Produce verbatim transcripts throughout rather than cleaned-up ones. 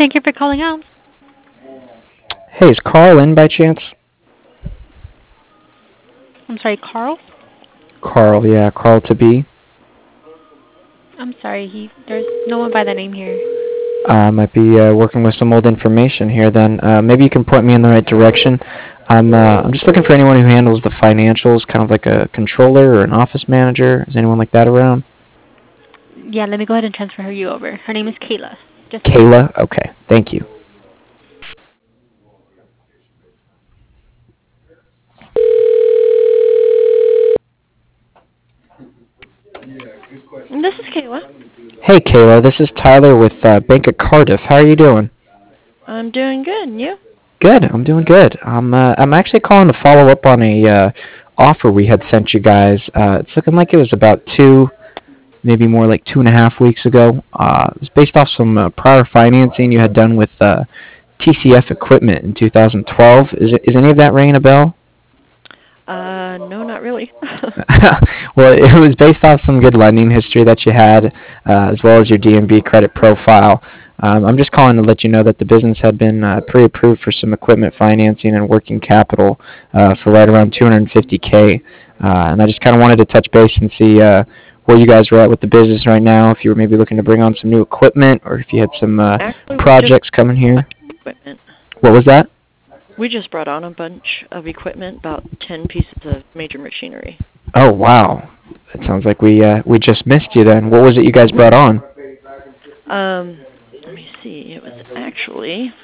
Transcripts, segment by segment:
Thank you for calling out. Hey, is Carl in by chance? I'm sorry, Carl? Carl, yeah, Carl to be. I'm sorry, he there's no one by that name here. I might be uh, working with some old information here. Then uh, maybe you can point me in the right direction. I'm uh, I'm just looking for anyone who handles the financials, kind of like a controller or an office manager. Is anyone like that around? Yeah, let me go ahead and transfer you over. Her name is Kayla. Just a moment. Kayla. Okay, thank you. This is Kayla. Hey, Kayla. This is Tyler with uh, Bank of Cardiff. How are you doing? I'm doing good, and you? Good. I'm doing good. I'm uh, I'm actually calling to follow up on a uh, offer we had sent you guys. Uh, it's looking like it was about two, maybe more like two and a half weeks ago. Uh, it was based off some uh, prior financing you had done with uh, T C F Equipment in two thousand twelve. Is it, is any of that ringing a bell? Uh, no, not really. Well, it was based off some good lending history that you had, uh, as well as your D M V credit profile. Um, I'm just calling to let you know that the business had been uh, pre-approved for some equipment financing and working capital uh, for right around two hundred fifty k. Uh, and I just kind of wanted to touch base and see uh, where you guys were at with the business right now. If you were maybe looking to bring on some new equipment, or if you had some uh, Actually, we just projects coming here. equipment. What was that? We just brought on a bunch of equipment, about ten pieces of major machinery. Oh wow, it sounds like we uh, we just missed you then. What was it you guys brought on? Um, let me see. It was actually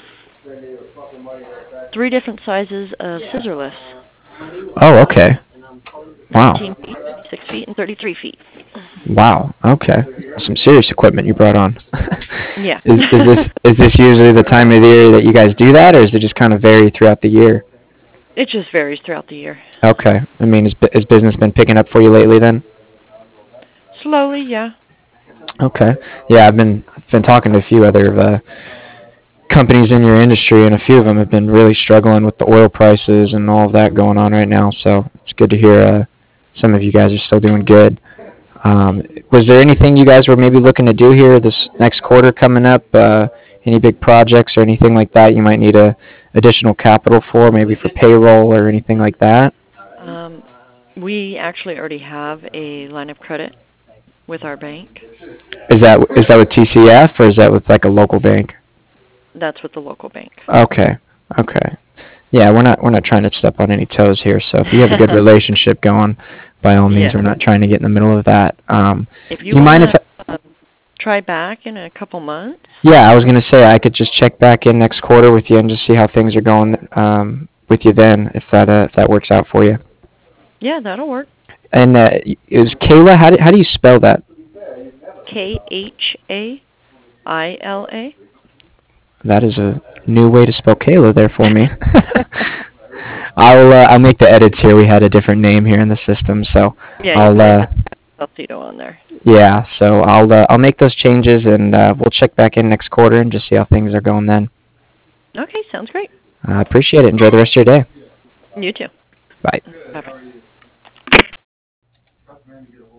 three different sizes of scissor lifts. Oh, okay. Wow. nineteen feet, six feet, and thirty-three feet. Wow. Okay. Some serious equipment you brought on. Yeah. is is this is this usually the time of the year that you guys do that, or is it just kind of vary throughout the year? It just varies throughout the year. Okay. I mean, has, bu- has business been picking up for you lately then? Slowly, yeah. Okay. Yeah, I've been I've been talking to a few other uh, companies in your industry, and a few of them have been really struggling with the oil prices and all of that going on right now. So it's good to hear uh, some of you guys are still doing good. Um, was there anything you guys were maybe looking to do here this next quarter coming up? Uh, any big projects or anything like that you might need a additional capital for, maybe for payroll or anything like that? Um, we actually already have a line of credit with our bank. Is that is that with T C F or is that with like a local bank? That's with the local bank. Okay, okay. Yeah, we're not we're not trying to step on any toes here. So if you have a good relationship going, by all means, Yeah. we're not trying to get in the middle of that. Um, If do you you want mind if? to I, uh, try back in a couple months. yeah, I was gonna say I could just check back in next quarter with you and just see how things are going um, with you then, if that uh, if that works out for you. Yeah, that'll work. And uh, is Kayla? How do how do you spell that? K H A I L A. That is a new way to spell Kayla there for me. I'll uh, I'll make the edits here. We had a different name here in the system, so Yeah, you I'll probably uh, have Salcedo on there. yeah. So I'll uh, I'll make those changes and uh, we'll check back in next quarter and just see how things are going then. Okay, sounds great. I appreciate it. Enjoy the rest of your day. You too. Bye. Bye-bye.